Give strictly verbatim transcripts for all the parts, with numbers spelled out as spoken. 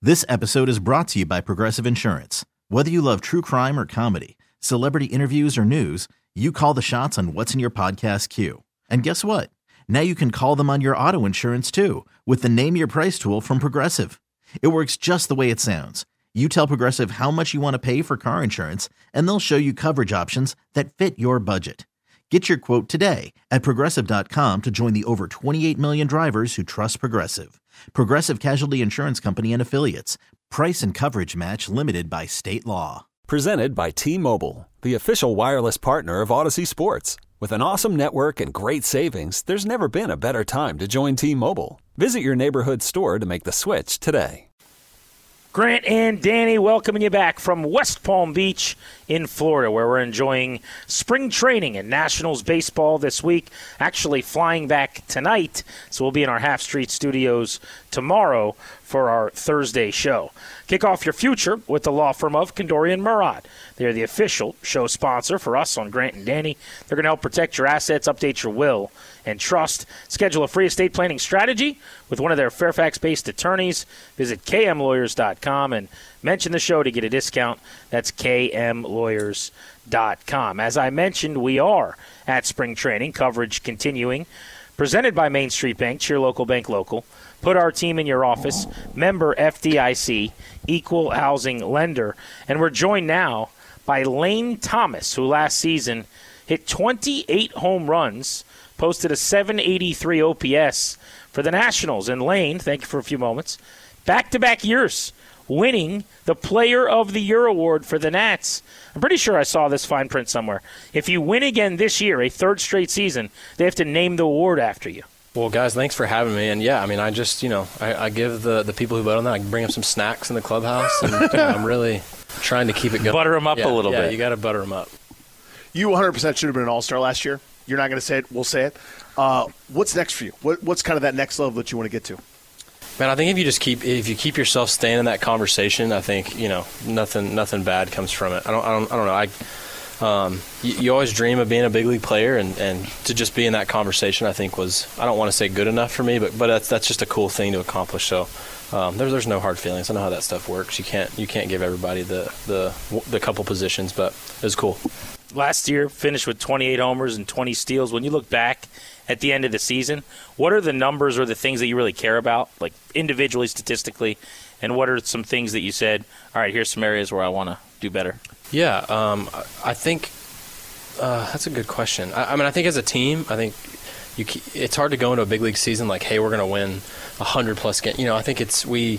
This episode is brought to you by Progressive Insurance. Whether you love true crime or comedy, celebrity interviews or news, you call the shots on what's in your podcast queue. And guess what? Now you can call them on your auto insurance too with the Name Your Price tool from Progressive. It works just the way it sounds. You tell Progressive how much you want to pay for car insurance, and they'll show you coverage options that fit your budget. Get your quote today at Progressive dot com to join the over twenty-eight million drivers who trust Progressive. Progressive Casualty Insurance Company and Affiliates. Price and coverage match limited by state law. Presented by T-Mobile, the official wireless partner of Odyssey Sports. With an awesome network and great savings, there's never been a better time to join T-Mobile. Visit your neighborhood store to make the switch today. Grant and Danny welcoming you back from West Palm Beach in Florida, where we're enjoying spring training and Nationals baseball this week. Actually flying back tonight, so we'll be in our Half Street studios tomorrow for our Thursday show. Kick off your future with the law firm of Kondorian Murad. They're the official show sponsor for us on Grant and Danny. They're going to help protect your assets, update your will and trust. Schedule a free estate planning strategy with one of their Fairfax-based attorneys. Visit k m lawyers dot com and mention the show to get a discount. That's k m lawyers dot com. As I mentioned, we are at spring training, coverage continuing. Presented by Main Street Bank, cheer local, bank local. Put our team in your office. Member F D I C, equal housing lender. And we're joined now by Lane Thomas, who last season hit twenty-eight home runs, posted a seven eighty-three O P S for the Nationals. And Lane, thank you for a few moments, back-to-back years winning the Player of the Year award for the Nats. I'm pretty sure I saw this fine print somewhere. If you win again this year, a third straight season, they have to name the award after you. Well, guys, thanks for having me. And, yeah, I mean, I just, you know, I, I give the, the people who vote on that, I can bring them some snacks in the clubhouse. And you know, I'm really trying to keep it going. Butter them up yeah, a little yeah, bit. You got to butter them up. You one hundred percent should have been an all-star last year. You're not going to say it. We'll say it. Uh, what's next for you? What, what's kind of that next level that you want to get to? Man, I think if you just keep if you keep yourself staying in that conversation, I think you know nothing nothing bad comes from it. I don't I don't I don't know. I um, you, you always dream of being a big league player, and, and to just be in that conversation, I think was I don't want to say good enough for me, but but that's that's just a cool thing to accomplish. So um, there's there's no hard feelings. I know how that stuff works. You can't you can't give everybody the the the couple positions, but it was cool. Last year, finished with twenty-eight homers and twenty steals. When you look back at the end of the season, what are the numbers or the things that you really care about, like individually, statistically, and what are some things that you said, all right, here's some areas where I want to do better? Yeah, um, I think uh, that's a good question. I, I mean, I think as a team, I think you, it's hard to go into a big league season like, hey, we're going to win one hundred plus games. You know, I think it's we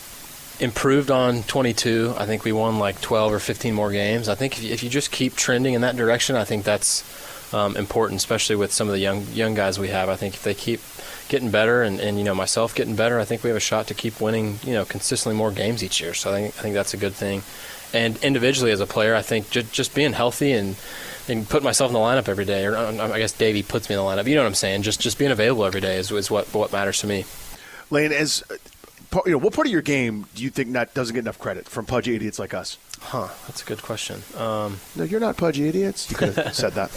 improved on twenty-two. I think we won like twelve or fifteen more games. I think if you, if you just keep trending in that direction, I think that's um, important, especially with some of the young young guys we have. I think if they keep getting better and, and you know myself getting better, I think we have a shot to keep winning you know consistently more games each year. So I think I think that's a good thing. And individually as a player, I think just just being healthy and and putting myself in the lineup every day, or I guess Davey puts me in the lineup. You know what I'm saying? Just just being available every day is, is what what matters to me. Lane, as you know, what part of your game do you think not doesn't get enough credit from pudgy idiots like us? Huh, that's a good question. Um, no, you're not pudgy idiots. You could have said that.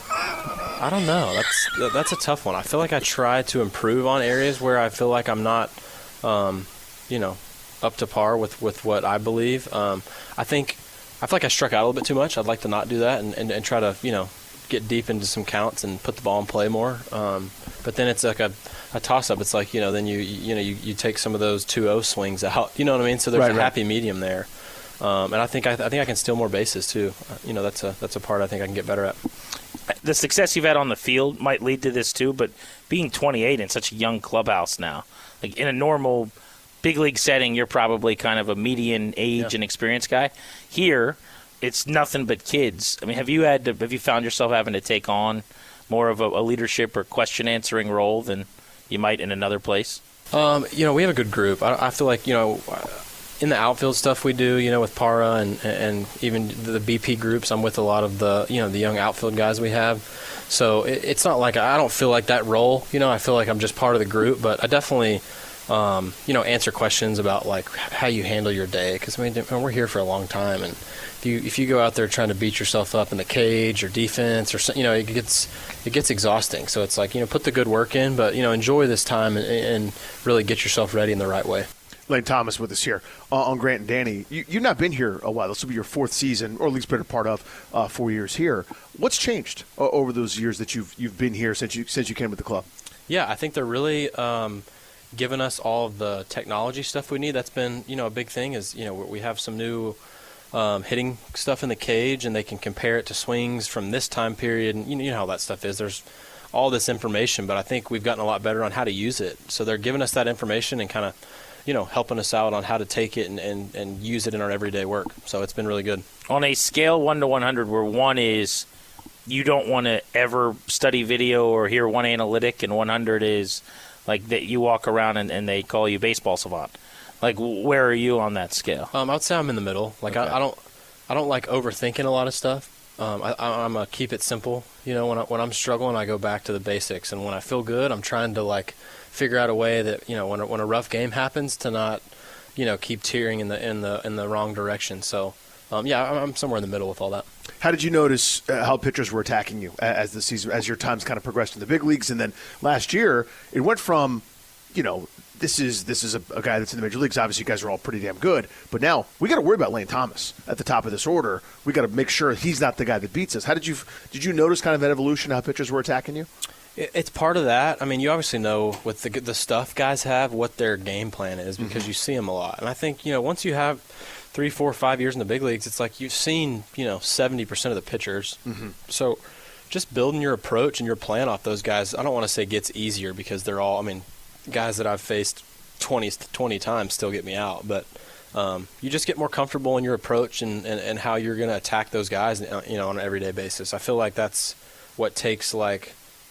I don't know. That's that's a tough one. I feel like I try to improve on areas where I feel like I'm not, um, you know, up to par with, with what I believe. Um, I think I feel like I struck out a little bit too much. I'd like to not do that and, and, and try to, you know, get deep into some counts and put the ball in play more. Um, but then it's like a, a toss-up. It's like, you know, then you you know, you, you take some of those two oh swings out. You know what I mean? So there's right, a right. happy medium there. Um, and I think I, I think I can steal more bases too. You know, that's a that's a part I think I can get better at. The success you've had on the field might lead to this too, but being twenty-eight in such a young clubhouse now, like in a normal big league setting, you're probably kind of a median age yeah. and experience guy. Here, it's nothing but kids. I mean, have you had to, have you found yourself having to take on more of a, a leadership or question answering role than you might in another place? Um, you know, we have a good group. I, I feel like you know. In the outfield stuff we do, you know, with Para and and even the B P groups, I'm with a lot of the, you know, the young outfield guys we have. So it, it's not like I don't feel like that role, you know, I feel like I'm just part of the group, but I definitely, um, you know, answer questions about like how you handle your day. Because, I mean, we're here for a long time. And if you if you go out there trying to beat yourself up in the cage or defense or, you know, it gets it gets exhausting. So it's like, you know, put the good work in, but, you know, enjoy this time and, and really get yourself ready in the right way. Lane Thomas with us here uh, on Grant and Danny. You, you've not been here a while. This will be your fourth season, or at least been a part of uh, four years here. What's changed uh, over those years that you've you've been here since you since you came with the club? Yeah, I think they're really um, giving us all of the technology stuff we need. That's been, you know, a big thing is, you know, we have some new um, hitting stuff in the cage, and they can compare it to swings from this time period. And you know, you know how that stuff is. There's all this information, but I think we've gotten a lot better on how to use it. So they're giving us that information and kind of, you know, helping us out on how to take it and, and, and use it in our everyday work. So it's been really good. On a scale one to one hundred, where one is you don't want to ever study video or hear one analytic, and one hundred is like that you walk around and, and they call you baseball savant. Like, where are you on that scale? Um, I would say I'm in the middle. Like, okay. I, I don't, I don't like overthinking a lot of stuff. Um, I, I'm a keep it simple. You know, when I, when I'm struggling, I go back to the basics, and when I feel good, I'm trying to like figure out a way that, you know, when a, when a rough game happens, to not, you know, keep tearing in the in the in the wrong direction. So, um, yeah, I'm, I'm somewhere in the middle with all that. How did you notice uh, how pitchers were attacking you as the season, as your times kind of progressed in the big leagues? And then last year, it went from, you know, this is this is a, a guy that's in the major leagues. Obviously, you guys are all pretty damn good. But now we got to worry about Lane Thomas at the top of this order. We got to make sure he's not the guy that beats us. How did you did you notice kind of that evolution, how pitchers were attacking you? It's part of that. I mean, you obviously know with the the stuff guys have what their game plan is because mm-hmm. you see them a lot. And I think, you know, once you have three, four, five years in the big leagues, it's like you've seen, you know, seventy percent of the pitchers. Mm-hmm. So just building your approach and your plan off those guys, I don't want to say gets easier because they're all, I mean, guys that I've faced twenty, twenty times still get me out. But um, you just get more comfortable in your approach and, and, and how you're going to attack those guys, you know, on an everyday basis. I feel like that's what takes, like,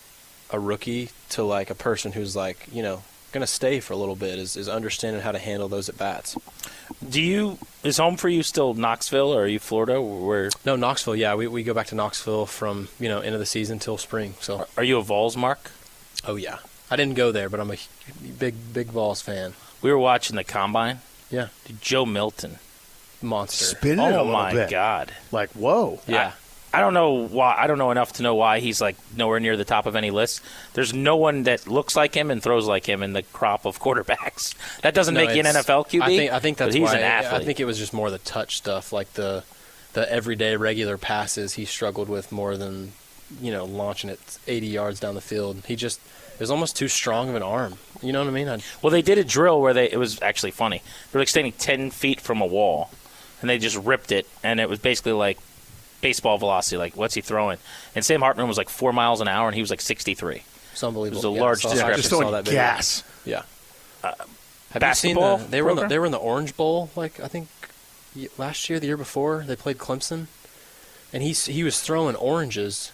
a rookie to, like, a person who's, like, you know, going to stay for a little bit is, is understanding how to handle those at-bats. Do you – is home for you still Knoxville, or are you Florida? Where? No, Knoxville, yeah. We we go back to Knoxville from, you know, end of the season till spring. So, are you a Vols mark? Oh, yeah. I didn't go there, but I'm a big, big Vols fan. We were watching the Combine. Yeah. Dude, Joe Milton. Monster. Spinning oh, it a little my bit. God. Like, whoa. Yeah. I, I don't know why. I don't know enough to know why he's, like, nowhere near the top of any list. There's no one that looks like him and throws like him in the crop of quarterbacks. That doesn't no, make you an N F L Q B. I think, I think that's but he's why. an athlete. I think it was just more the touch stuff, like the the everyday regular passes he struggled with more than, you know, launching it eighty yards down the field. He just – it was almost too strong of an arm. You know what I mean? I'd, well, they did a drill where they – it was actually funny. They were like standing ten feet from a wall, and they just ripped it, and it was basically like baseball velocity, like what's he throwing? And Sam Hartman was like four miles an hour, and he was like sixty-three. It's unbelievable. It was a yeah, large saw, discrepancy. Just throwing gas. Yeah. Uh, Have basketball you seen the, they were in the, program? they were in the Orange Bowl, like I think last year, the year before. They played Clemson, and he he was throwing oranges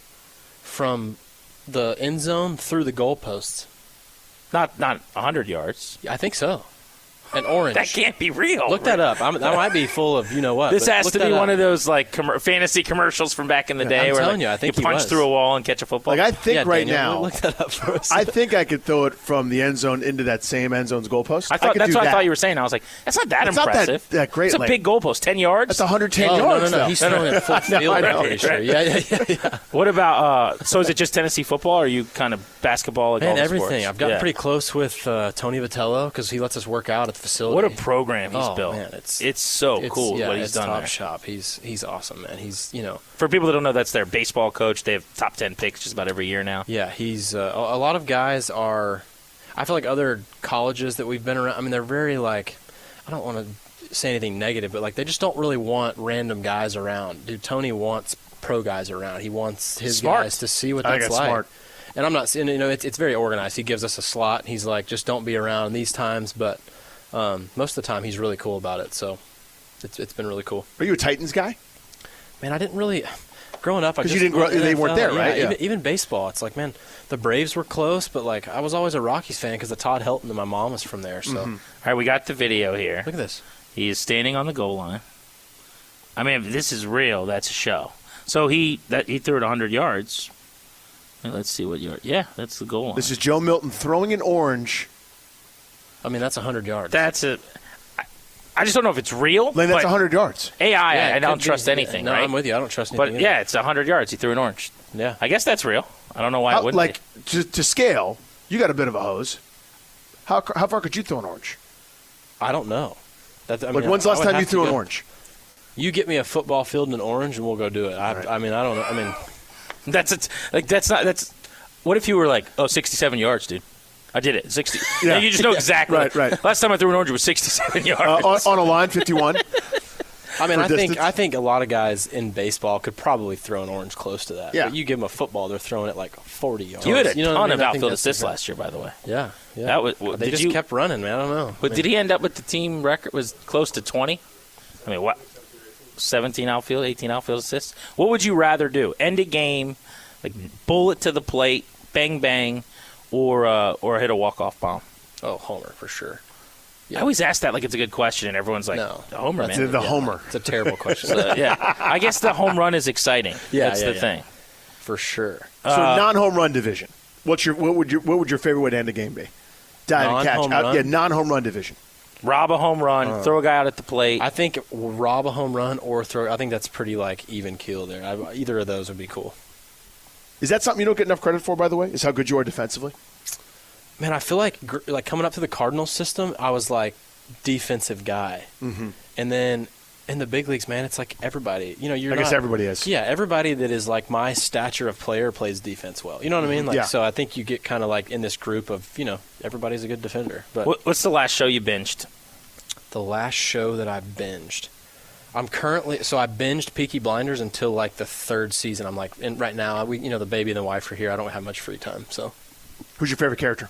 from the end zone through the goalposts. Not not one hundred yards. I think so. An orange. That can't be real. Look that up. I'm, that might be full of you know what. This but has look to be that one up. of those like com- fantasy commercials from back in the day I'm where telling like, you, I think you he punch was. through a wall and catch a football. Like, I think yeah, right Daniel, now, look that up for us. I think I could throw it from the end zone into that same end zone's goalpost. I thought I could that's do what that. I thought you were saying. I was like, that's not that It's not impressive. that- that great, It's a like- big goalpost, ten yards. That's one hundred ten oh, yards. no, no, no. though. He's throwing it full No, field. I know, I'm pretty sure. right? Yeah, yeah, yeah, yeah. What about? Uh, so is it just Tennessee football, or are you kind of basketball? Like Man, all the everything. sports? I've gotten Yeah. pretty close with uh, Tony Vitello because he lets us work out at the facility. What a program he's oh, built. Man, it's it's so it's, cool yeah, what he's it's done top there. shop. He's he's awesome, man. He's you know For people that don't know, that's their baseball coach. They have top ten picks just about every year now. yeah he's uh, a a lot of guys are. I feel like other colleges that we've been around. I mean, they're very like I don't want to say anything negative, but like they just don't really want random guys around. Dude, Tony wants pro guys around. He wants his Smart. guys to see what I think that's that's like. smart. And I'm not saying, you know, it's it's very organized. He gives us a slot. He's like, just don't be around these times. But um, most of the time, he's really cool about it. So it's it's been really cool. Are you a Titans guy? Man, I didn't really growing up. I 'Cause just you didn't grow- loved they N F L. weren't there, Yeah, right? Yeah. Even, even baseball, it's like, man, the Braves were close, but like I was always a Rockies fan because of Todd Helton and my mom was from there. So Mm-hmm. All right, we got the video here. look at this. He is standing on the goal line. I mean, if this is real, that's a show. So he that he threw it one hundred yards. Well, let's see what yard. Yeah, that's the goal line. This is Joe Milton throwing an orange. I mean, that's one hundred yards. That's a. I- I just don't know if it's real. Lane, that's but one hundred yards. A I, Yeah, I it don't could trust be. anything, No, right? I'm with you. I don't trust anything. But either. yeah, it's one hundred yards. He threw an orange. yeah. I guess that's real. I don't know why How, it wouldn't like be. to, to scale, you got a bit of a hose. How how far could you throw an orange? I don't know. That, I Like, mean, when's the I last would time have you to threw an go- orange? You get me a football field and an orange, and we'll go do it. I, Right. I mean, I don't know. I mean, That's it. Like that's not that's. What if you were like, oh, sixty-seven yards, dude? I did it, sixty. Yeah. Yeah, you just know exactly. Right, right. Last time I threw an orange it was sixty-seven yards. Uh, on, on a line, fifty-one. I mean, For I think distance? I think a lot of guys in baseball could probably throw an orange close to that. Yeah. But you give them a football, they're throwing it like forty yards. you had a You know what I ton mean? of I think outfield that's assists the- last year, by the way. Yeah, yeah. That was- well, they did just you- kept running, man. I don't know. But did he end up with the team record? Was close to twenty? I mean, what? seventeen outfield, eighteen outfield assists. What would you rather do? End a game, like bullet to the plate, bang bang, or uh, or hit a walk off bomb? Oh, homer for sure. I always ask that like it's a good question, and everyone's like, No. the homer, That's man. it, the homer. It's a terrible question. So, yeah, I guess the home run is exciting. Yeah, That's yeah, the yeah. thing. For sure. So Uh, non-home run division. What's your what would your what would your favorite way to end a game be? Dive and catch. Non-home Out, run? yeah, non-home run division. Rob a home run, Uh. throw a guy out at the plate. I think rob a home run or throw. I think that's pretty like even keel there. I, either of those would be cool. Is that something you don't get enough credit for, by the way? Is how good you are defensively? Man, I feel like gr- like coming up to the Cardinals system, I was like defensive guy, mm-hmm. and then in the big leagues, man, it's like everybody. You know, you're I guess not- everybody is. Yeah, everybody that is like my stature of player plays defense well. You know what I mean? Like, Yeah. so I think you get kind of like in this group of you know everybody's a good defender. But What, what's the last show you binged? the last show that I binged. I'm currently so I binged Peaky Blinders until like the third season. I'm like, and right now we you know the baby and the wife are here. I don't have much free time, so Who's your favorite character?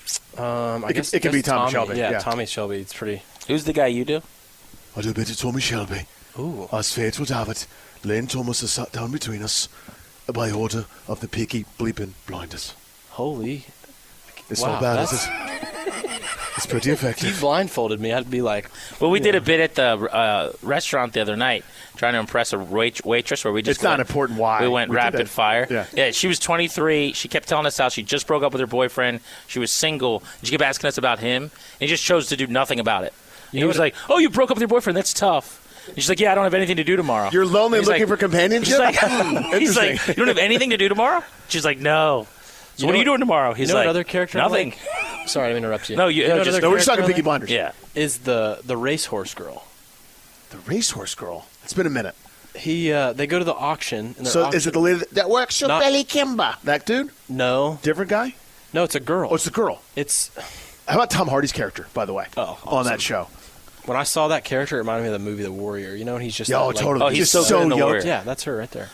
um, I It could- guess it could be guess Tommy Tommy Shelby, Yeah, yeah. Tommy Shelby. It's pretty. Who's the guy you do? I do better Tommy Shelby. Ooh, As fate would have it, Lane Thomas has sat down between us by order of the Peaky Bleeping Blinders. holy! It's Wow, not bad, is that's- it? It's pretty If you effective. blindfolded me, I'd be like, Well, we did a bit at the uh, restaurant the other night, trying to impress a wait- waitress. Where we just It's not went- important why. we went We did rapid that. fire. Yeah. yeah. She was twenty-three. She kept telling us how she just broke up with her boyfriend. She was single. She kept asking us about him, and he just chose to do nothing about it. And he know was what- like, "Oh, you broke up with your boyfriend? That's tough." And she's like, "Yeah, I don't have anything to do tomorrow." You're lonely He's looking like- for companionship? He's like, Hmm, he's interesting. like, "You don't have anything to do tomorrow?" She's like, "No." So You what know are you what- doing tomorrow? He's you know like, what other character? I Nothing. like? Sorry, I didn't interrupt you. No, you- you know no, what just- other No, we're just talking character I Peaky like? Blinders. Yeah. Is the the racehorse girl? The racehorse girl. It's been a minute. He uh, they go to the auction. And their So auction, is it the lady that, that works for Not- Billy Kimber? That dude? No, Different guy? no, it's a girl. Oh, it's the girl. It's How about Tom Hardy's character, by the way? Oh, on awesome. that show. when I saw that character, it reminded me of the movie The Warrior. You know, and he's just Yeah, that, oh, like- totally. Oh, he's Just so good in The yoked. Warrior. Yeah, that's her right there.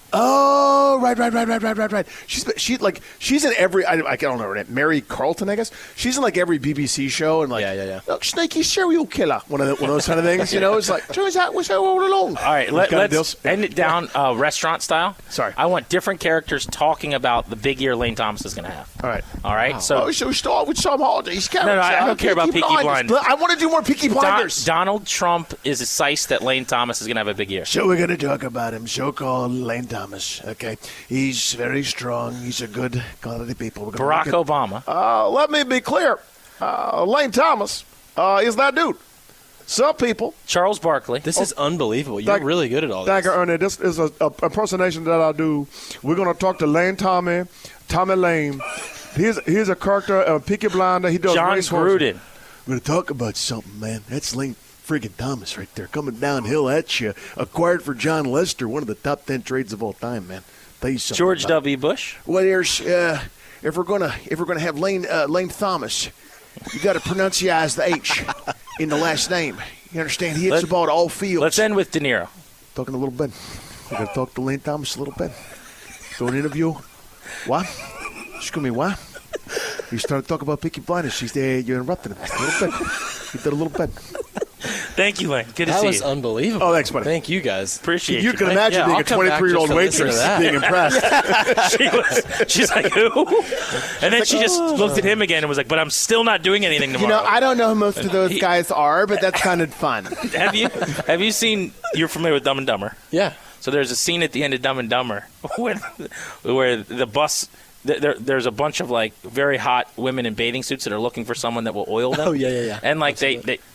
Oh, right, right, right, right, right, right, right. She's she like she's in every I, I don't know her name. Mary Carlton, I guess. She's in like every B B C show and like Yeah, yeah, yeah. Look, Snaky serial killer. One of the, one of those kind of things. You know, it's like turns out was all along. All right, let, Kind of let's deals. end it down uh, restaurant style. Sorry. I want different characters talking about the big year Lane Thomas is going to have. All right. All right, so Oh, so we start with some Hardy's character. no, I don't care about Peaky Blinders. I want to do more Peaky Don- Blinders. Donald Trump is a size that Lane Thomas is going to have a big year. So we're going to talk about him, so-called Lane Thomas. Okay, he's very strong. He's a good quality people. We're gonna Barack look at- Obama. Uh, let me be clear. Uh, Lane Thomas uh, is that dude. Some people. Charles Barkley. This is unbelievable. You're Thank- really good at all Thank this. you, Ernie. This is a, a impersonation that I do. We're going to talk to Lane Tommy, Tommy Lane. He's, he's a character, a Peaky Blinder. He does John racehorses. Gruden. We're going to talk about something, man. That's Lane friggin' Thomas right there coming downhill at you. Acquired for John Lester, one of the top ten trades of all time, man. Tell you something George about- W. Bush. Well, there's uh, if we're gonna if we're gonna have Lane uh, Lane Thomas, you got to pronunciate the H in the last name. You understand? He hits Let- the ball to all fields. Let's end with De Niro. Talking a little bit. We're gonna talk to Lane Thomas a little bit. Do an interview. What? Excuse me. What? You started talking about Peaky Blinders. She's there. You interrupted him a little bit. You did a little bit. Thank you, Lane. Good to That see was you. unbelievable. Oh, thanks, buddy. Thank you guys. Appreciate You you. can man. imagine Yeah, being I'll a come back twenty-three-year-old just to listen to waitress that. being impressed. she was, she's like, who? And then she just looked at him again and was like, but I'm still not doing anything You tomorrow. know, I don't know who most of those He- guys are, but that sounded fun. have you have you seen, you're familiar with Dumb and Dumber? Yeah. So there's a scene at the end of Dumb and Dumber where, where the bus, th- there, there's a bunch of like very hot women in bathing suits that are looking for someone that will oil them. Oh, yeah, yeah, yeah. And like they, they,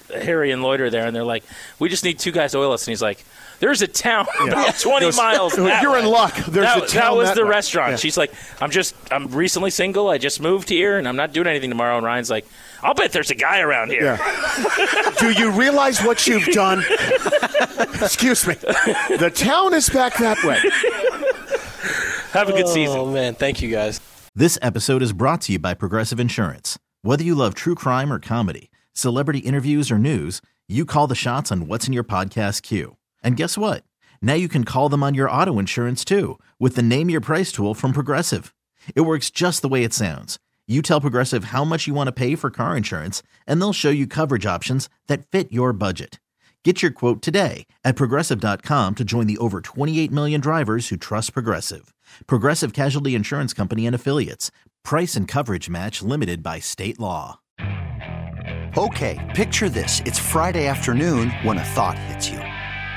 Harry and Lloyd are there, and they're like, we just need two guys to oil us. And he's like, there's a town Yeah. about twenty Goes, miles that You're way. in luck. There's that, a town that was that the way. restaurant. Yeah. She's like, I'm just, I'm recently single. I just moved here, and I'm not doing anything tomorrow. And Ryan's like, I'll bet there's a guy around here. Yeah. Do you realize what you've done? Excuse me. The town is back that way. Have a good Oh, season. man. Thank you, guys. This episode is brought to you by Progressive Insurance. Whether you love true crime or comedy, celebrity interviews or news, you call the shots on what's in your podcast queue. And guess what? Now you can call them on your auto insurance too with the Name Your Price tool from Progressive. It works just the way it sounds. You tell Progressive how much you want to pay for car insurance, and they'll show you coverage options that fit your budget. Get your quote today at Progressive dot com to join the over twenty-eight million drivers who trust Progressive. Progressive Casualty Insurance Company and Affiliates. Price and coverage match limited by state law. Okay, picture this. It's Friday afternoon when a thought hits you.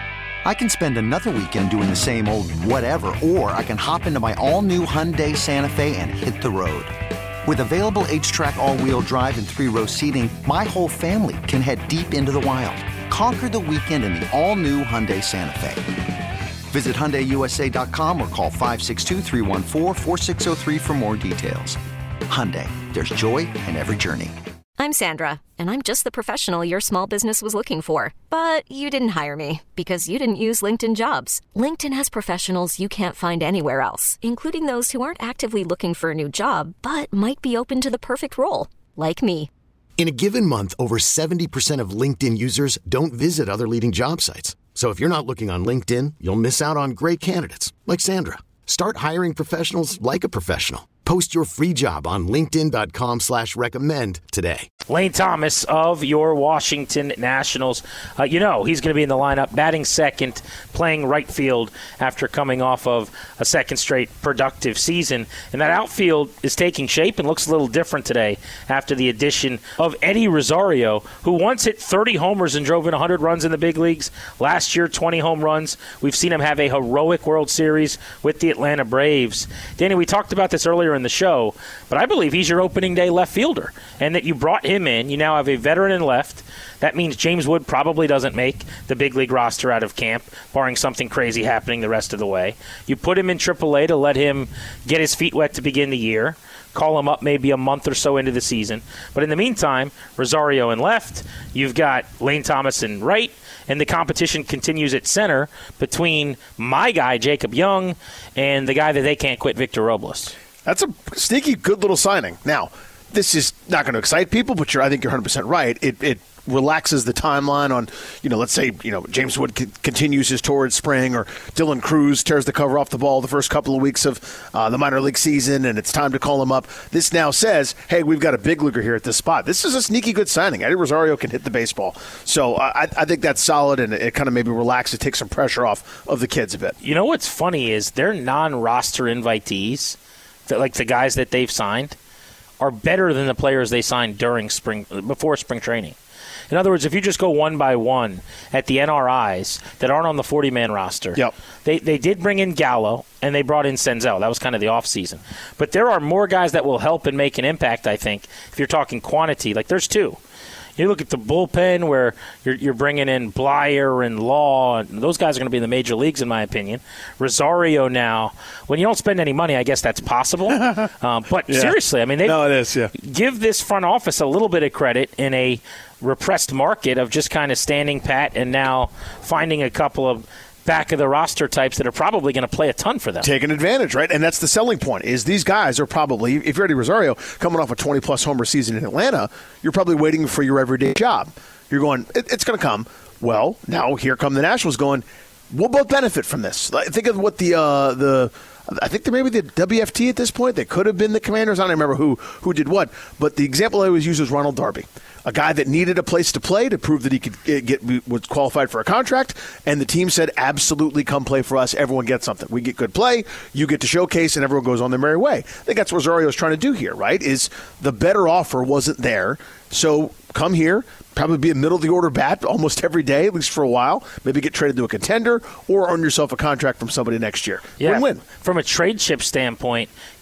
I can spend another weekend doing the same old whatever, or I can hop into my all-new Hyundai Santa Fe and hit the road. With available H-Track all-wheel drive and three-row seating, my whole family can head deep into the wild. Conquer the weekend in the all-new Hyundai Santa Fe. Visit Hyundai U S A dot com or call five six two, three one four, four six zero three for more details. Hyundai, there's joy in every journey. I'm Sandra, and I'm just the professional your small business was looking for. But you didn't hire me because you didn't use LinkedIn Jobs. LinkedIn has professionals you can't find anywhere else, including those who aren't actively looking for a new job, but might be open to the perfect role, like me. In a given month, over seventy percent of LinkedIn users don't visit other leading job sites. So if you're not looking on LinkedIn, you'll miss out on great candidates like Sandra. Start hiring professionals like a professional. Post your free job on linkedin dot com slash recommend today. Lane Thomas of your Washington Nationals. Uh, you know, he's going to be in the lineup, batting second, playing right field after coming off of a second straight productive season. And that outfield is taking shape and looks a little different today after the addition of Eddie Rosario, who once hit thirty homers and drove in one hundred runs in the big leagues. Last year, twenty home runs. We've seen him have a heroic World Series with the Atlanta Braves. Danny, we talked about this earlier in the show, but I believe he's your opening day left fielder, and that you brought him in. You now have a veteran in left. That means James Wood probably doesn't make the big league roster out of camp, barring something crazy happening the rest of the way. You put him in triple A to let him get his feet wet to begin the year, call him up maybe a month or so into the season. But in the meantime, Rosario in left, you've got Lane Thomas in right, and the competition continues at center between my guy, Jacob Young, and the guy that they can't quit, Victor Robles. That's a sneaky good little signing. Now, this is not going to excite people, but you're, I think you're one hundred percent right. It, it relaxes the timeline on, you know, let's say, you know, James Wood c- continues his torrid spring, or Dylan Cruz tears the cover off the ball the first couple of weeks of uh, the minor league season, and it's time to call him up. This now says, hey, we've got a big leaguer here at this spot. This is a sneaky good signing. Eddie Rosario can hit the baseball. So uh, I, I think that's solid, and it, it kind of maybe relaxes, takes some pressure off of the kids a bit. You know what's funny is they're non-roster invitees, that, like the guys that they've signed, are better than the players they signed during spring, before spring training. In other words, if you just go one by one at the N R Is that aren't on the forty-man roster, yep. they they did bring in Gallo, and they brought in Senzel. That was kind of the offseason. But there are more guys that will help and make an impact, I think, if you're talking quantity. Like, there's two. You look at the bullpen where you're, you're bringing in Blyer and Law, and those guys are going to be in the major leagues, in my opinion. Rosario now, when you don't spend any money, I guess that's possible. um, but yeah. seriously, I mean, they no, it is, yeah. give this front office a little bit of credit in a repressed market of just kind of standing pat and now finding a couple of back of the roster types that are probably going to play a ton for them. Taking advantage, right? And that's the selling point, is these guys are probably, if you're Eddie Rosario coming off a twenty-plus homer season in Atlanta, you're probably waiting for your everyday job. You're going, it, it's going to come. Well, now here come the Nationals going, we'll both benefit from this. Think of what the uh, the I think they may be the W F T at this point. They could have been the Commanders. I don't remember who who did what. But the example I always use is Ronald Darby, a guy that needed a place to play to prove that he could get, get was qualified for a contract. And the team said, absolutely, come play for us. Everyone gets something. We get good play. You get to showcase, and everyone goes on their merry way. I think that's what Rosario's trying to do here, right? Is the better offer wasn't there. So come here, probably be a middle-of-the-order bat almost every day, at least for a while. Maybe get traded to a contender or earn yourself a contract from somebody next year. Yeah. Win-win. From a trade chip standpoint,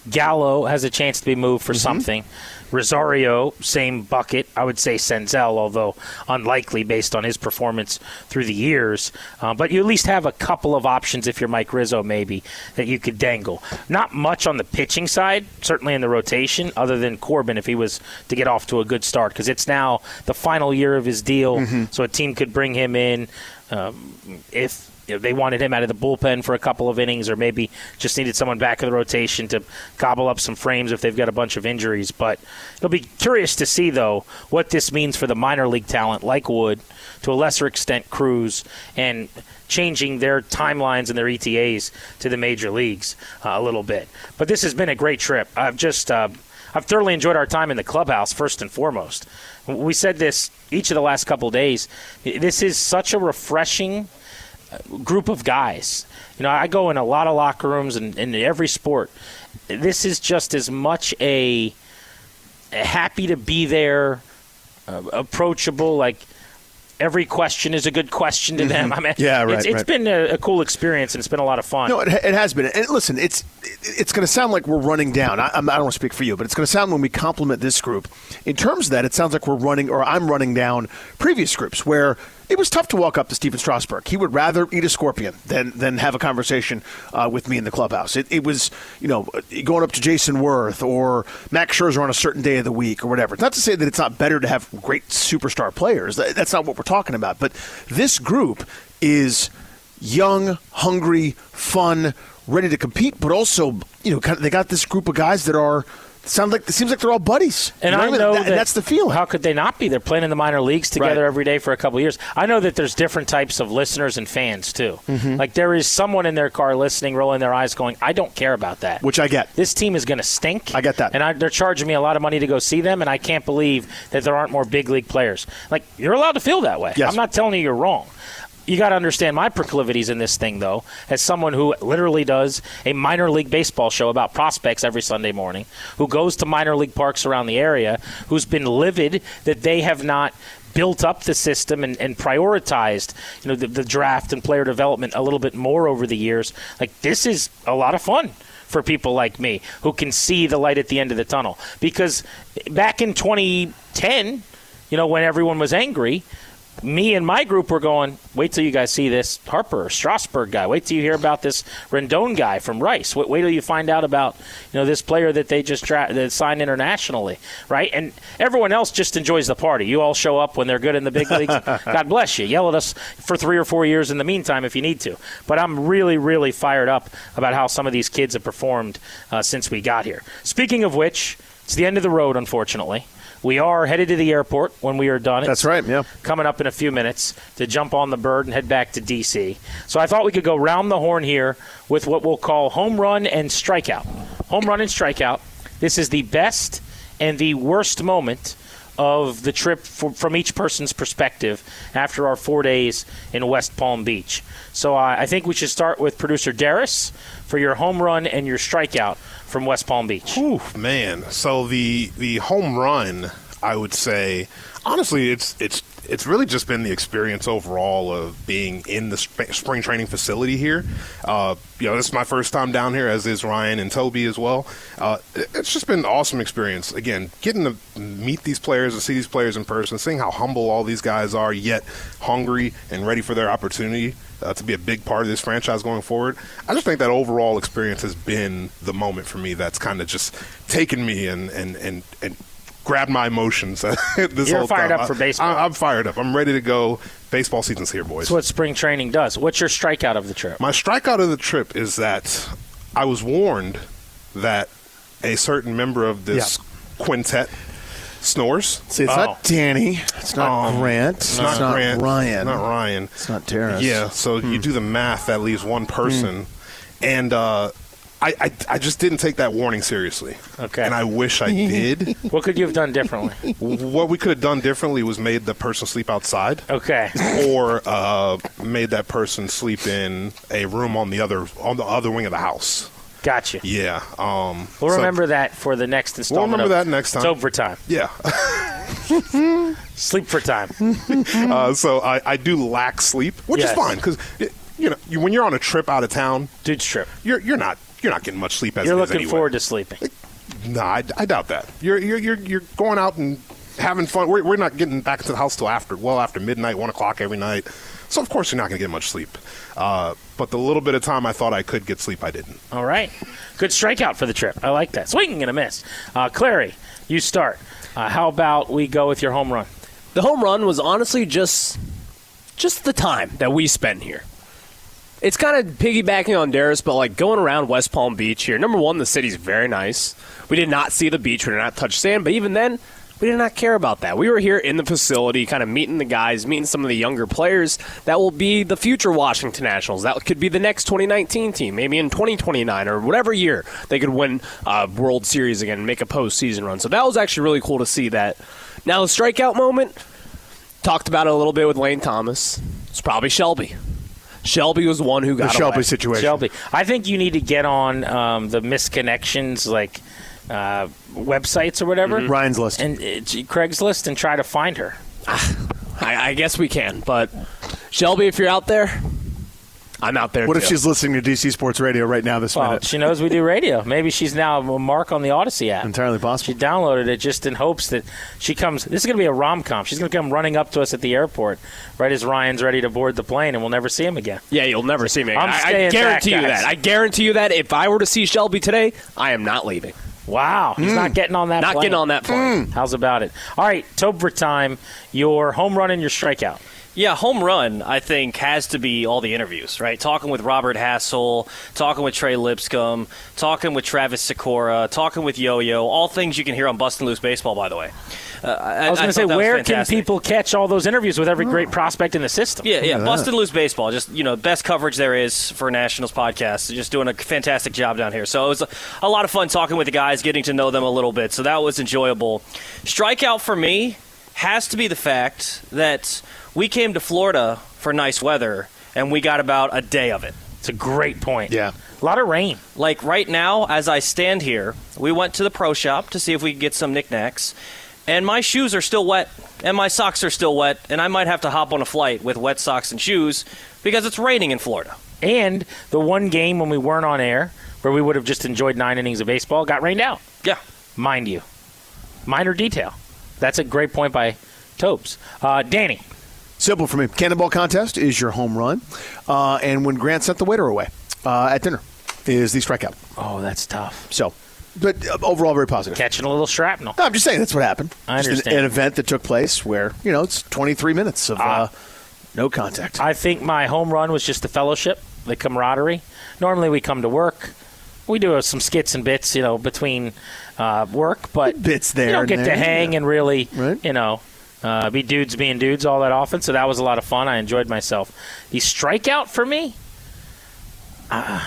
Gallo has a chance to be moved for Mm-hmm. something. Rosario, same bucket. I would say Senzel, although unlikely based on his performance through the years. Uh, but you at least have a couple of options if you're Mike Rizzo, maybe, that you could dangle. Not much on the pitching side, certainly in the rotation, other than Corbin if he was to get off to a good start, because it's now the final year of his deal, Mm-hmm. so a team could bring him in um, if you know, they wanted him out of the bullpen for a couple of innings, or maybe just needed someone back in the rotation to gobble up some frames if they've got a bunch of injuries. But it'll be curious to see, though, what this means for the minor league talent like Wood, to a lesser extent Cruz, and changing their timelines and their E T As to the major leagues uh, a little bit. But this has been a great trip. I've just uh, I've thoroughly enjoyed our time in the clubhouse, first and foremost. We said this each of the last couple of days. This is such a refreshing group of guys. You know, I go in a lot of locker rooms and in every sport. This is just as much a, a happy to be there, uh, approachable, like every question is a good question to them. I mean, Yeah, right, it's, it's right. been a, a cool experience, and it's been a lot of fun. No, it, it has been. And listen, it's it's going to sound like we're running down. I, I'm- I don't want to speak for you, but it's going to sound when we compliment this group. In terms of that, it sounds like we're running, or I'm running down previous groups where it was tough to walk up to Steven Strasburg. He would rather eat a scorpion than than have a conversation uh, with me in the clubhouse. It, it was, you know, going up to Jason Worth or Max Scherzer on a certain day of the week or whatever. It's not to say that it's not better to have great superstar players. That- That's not what we're talking about. But this group is young, hungry, fun, ready to compete, but also, you know, kind of, they got this group of guys that are sound like it seems like they're all buddies. And You I what know mean? that, and that's the feeling. How could they not be? They're playing in the minor leagues together Right. every day for a couple of years. I know that there's different types of listeners and fans too. Mm-hmm. Like there is someone in their car listening, rolling their eyes, going, "I don't care about that." Which I get. This team is going to stink. I get that. And I, they're charging me a lot of money to go see them, and I can't believe that there aren't more big league players. Like, you're allowed to feel that way. Yes. I'm not telling you you're wrong. You got to understand my proclivities in this thing, though, as someone who literally does a minor league baseball show about prospects every Sunday morning, who goes to minor league parks around the area, who's been livid that they have not built up the system and, and prioritized, you know, the, the draft and player development a little bit more over the years. Like, this is a lot of fun for people like me who can see the light at the end of the tunnel. Because back in twenty ten, you know, when everyone was angry, me and my group were going, wait till you guys see this Harper or Strasburg guy. Wait till you hear about this Rendon guy from Rice. Wait, wait till you find out about, you know, this player that they just dra- that signed internationally, right? And everyone else just enjoys the party. You all show up when they're good in the big leagues. God bless you. Yell at us for three or four years in the meantime if you need to. But I'm really, really fired up about how some of these kids have performed uh, since we got here. Speaking of which, it's the end of the road, unfortunately. We are headed to the airport when we are done. That's right, yeah. Coming up in a few minutes to jump on the bird and head back to D C. So I thought we could go round the horn here with what we'll call home run and strikeout. Home run and strikeout. This is the best and the worst moment of the trip for, from each person's perspective after our four days in West Palm Beach. So uh, I think we should start with producer Darius for your home run and your strikeout from West Palm Beach. Ooh, man. So the the home run, I would say, honestly, it's it's it's really just been the experience overall of being in the sp- spring training facility here. Uh, you know, this is my first time down here, as is Ryan and Toby as well. Uh, it- it's just been an awesome experience. Again, getting to meet these players and see these players in person, seeing how humble all these guys are, yet hungry and ready for their opportunity uh, to be a big part of this franchise going forward. I just think that overall experience has been the moment for me that's kind of just taken me and and and, and grabbed my emotions this You're whole fired time. up for baseball. I, I'm fired up. I'm ready to go. Baseball season's here, boys. That's what spring training does. What's your strikeout of the trip? My strikeout of the trip is that I was warned that a certain member of this quintet snores. See, it's Oh. not Danny. It's not Um, Grant. It's not, Grant. Ryan. Not Ryan. It's not Terrace. Yeah, so you do the math, that leaves one person. And uh, I, I, I just didn't take that warning seriously. Okay. And I wish I did. What could you have done differently? What we could have done differently was made the person sleep outside. Okay. Or uh, made that person sleep in a room on the other on the other wing of the house. Gotcha. Yeah. Um, We'll so- remember that for the next installment. remember of that next time. It's overtime. Yeah. Sleep for time. uh, so I, I do lack sleep, which Yes. is fine because you know you, when you're on a trip out of town, Dude's trip. you're you're not you're not getting much sleep as You're it is looking anyway. forward to sleeping. No, I, I doubt that. You're you're you're you're going out and having fun. We're we're not getting back to the house till after well after midnight, one o'clock every night. So of course you're not going to get much sleep. Uh, but the little bit of time I thought I could get sleep, I didn't. All right, good strikeout for the trip. I like that. Swing and a miss. Uh, Clary, you start. Uh, how about we go with your home run? The home run was honestly just just the time that we spent here. It's kind of piggybacking on Darius, but like going around West Palm Beach here. Number one, the city's very nice. We did not see the beach. We did not touch sand. But even then, we did not care about that. We were here in the facility kind of meeting the guys, meeting some of the younger players that will be the future Washington Nationals. That could be the next twenty nineteen team, maybe in twenty twenty-nine or whatever year they could win a World Series again and make a postseason run. So that was actually really cool to see that. Now, the strikeout moment, talked about it a little bit with Lane Thomas. It's probably Shelby. Shelby was the one who got the Shelby away. situation. Shelby. I think you need to get on um, the misconnections, like uh, websites or whatever. Mm-hmm. Ryan's list. And uh, Craigslist and try to find her. I, I guess we can. But, Shelby, if you're out there, I'm out there, What too. if she's listening to D C Sports Radio right now this Well, minute? she knows we do radio. Maybe she's now a mark on the Odyssey app. Entirely possible. She downloaded it just in hopes that she comes. This is going to be a rom-com. She's going to come running up to us at the airport right as Ryan's ready to board the plane, and we'll never see him again. Yeah, you'll never see me. I'm I, I staying guarantee back, you guys. that. I guarantee you that if I were to see Shelby today, I am not leaving. Wow. He's Mm. not getting on that Not plane. getting on that plane. Mm. How's about it? All right, Tobler time. Your home run and your strikeout. Yeah, home run, I think, has to be all the interviews, right? Talking with Robert Hassel, talking with Trey Lipscomb, talking with Travis Sikora, talking with Yo-Yo, all things you can hear on Bustin' Loose Baseball, by the way. Uh, I, I was going to say, thought that was where can fantastic. people catch all those interviews with every great prospect in the system? Yeah, yeah, Bustin' Loose Baseball, just, you know, best coverage there is for Nationals podcast. Just doing a fantastic job down here. So it was a, a lot of fun talking with the guys, getting to know them a little bit. So that was enjoyable. Strikeout for me has to be the fact that we came to Florida for nice weather, and we got about a day of it. It's a great point. Yeah. A lot of rain. Like right now, as I stand here, we went to the pro shop to see if we could get some knickknacks, and my shoes are still wet, and my socks are still wet, and I might have to hop on a flight with wet socks and shoes because it's raining in Florida. And the one game when we weren't on air, where we would have just enjoyed nine innings of baseball, got rained out. Yeah. Mind you. Minor detail. That's a great point by Tobes. Uh, Danny. Simple for me. Cannonball contest is your home run. Uh, and when Grant sent the waiter away uh, at dinner is the strikeout. Oh, that's tough. So, but uh, overall, very positive. Catching a little shrapnel. No, I'm just saying that's what happened. I Just understand. An, an event that took place where, you know, it's twenty-three minutes of uh, uh, no contact. I think my home run was just the fellowship, the camaraderie. Normally we come to work. We do some skits and bits, you know, between uh, work, but bits there you don't and get to there, hang yeah. and really, Right. you know, uh, be dudes being dudes all that often. So that was a lot of fun. I enjoyed myself. The strikeout for me, uh,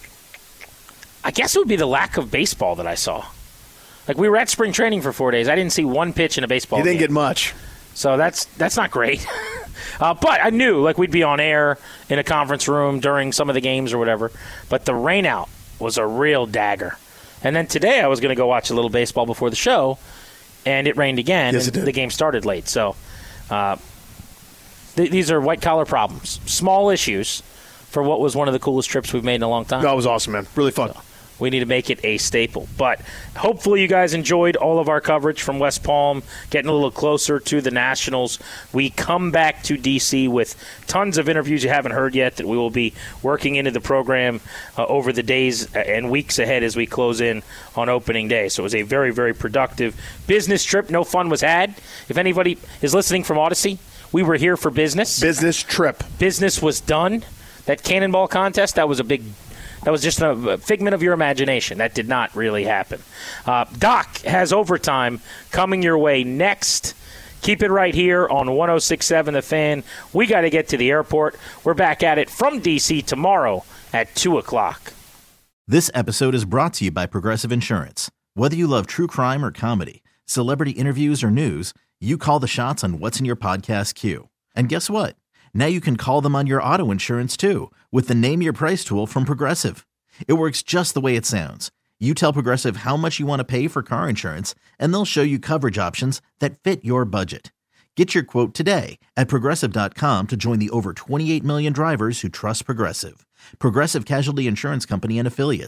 I guess it would be the lack of baseball that I saw. Like, we were at spring training for four days. I didn't see one pitch in a baseball You didn't game. get much. So that's that's not great. uh, but I knew, like, we'd be on air in a conference room during some of the games or whatever. But the rainout was a real dagger. And then today I was going to go watch a little baseball before the show, and it rained again, Yes, and it did. the game started late. So uh, th- these are white-collar problems, small issues for what was one of the coolest trips we've made in a long time. That was awesome, man. Really fun. So we need to make it a staple. But hopefully you guys enjoyed all of our coverage from West Palm, getting a little closer to the Nationals. We come back to D C with tons of interviews you haven't heard yet that we will be working into the program uh, over the days and weeks ahead as we close in on opening day. So it was a very, very productive business trip. No fun was had. If anybody is listening from Odyssey, we were here for business. Business trip. Business was done. That cannonball contest, that was a big That was just a figment of your imagination. That did not really happen. Uh, Doc has overtime coming your way next. Keep it right here on one oh six point seven The Fan. We got to get to the airport. We're back at it from D C tomorrow at two o'clock. This episode is brought to you by Progressive Insurance. Whether you love true crime or comedy, celebrity interviews or news, you call the shots on what's in your podcast queue. And guess what? Now you can call them on your auto insurance, too, with the Name Your Price tool from Progressive. It works just the way it sounds. You tell Progressive how much you want to pay for car insurance, and they'll show you coverage options that fit your budget. Get your quote today at Progressive dot com to join the over twenty-eight million drivers who trust Progressive. Progressive Casualty Insurance Company and Affiliates.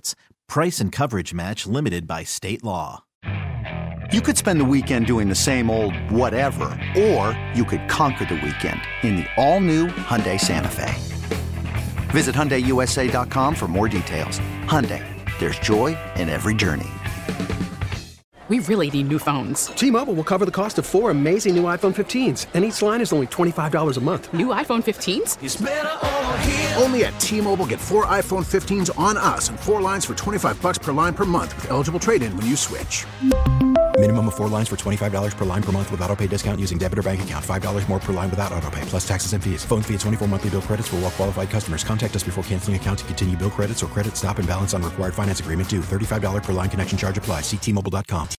Price and coverage match limited by state law. You could spend the weekend doing the same old whatever, or you could conquer the weekend in the all-new Hyundai Santa Fe. Visit Hyundai U S A dot com for more details. Hyundai, there's joy in every journey. We really need new phones. T-Mobile will cover the cost of four amazing new iPhone fifteens, and each line is only twenty-five dollars a month. New iPhone fifteens? It's better over here. Only at T-Mobile, get four iPhone fifteens on us and four lines for twenty-five dollars per line per month with eligible trade-in when you switch. Minimum of four lines for twenty-five dollars per line per month with autopay discount using debit or bank account. five dollars more per line without autopay, plus taxes and fees. Phone fee at twenty-four monthly bill credits for well-qualified customers. Contact us before canceling account to continue bill credits or credit stop and balance on required finance agreement due. thirty-five dollars per line connection charge applies. See T Mobile dot com.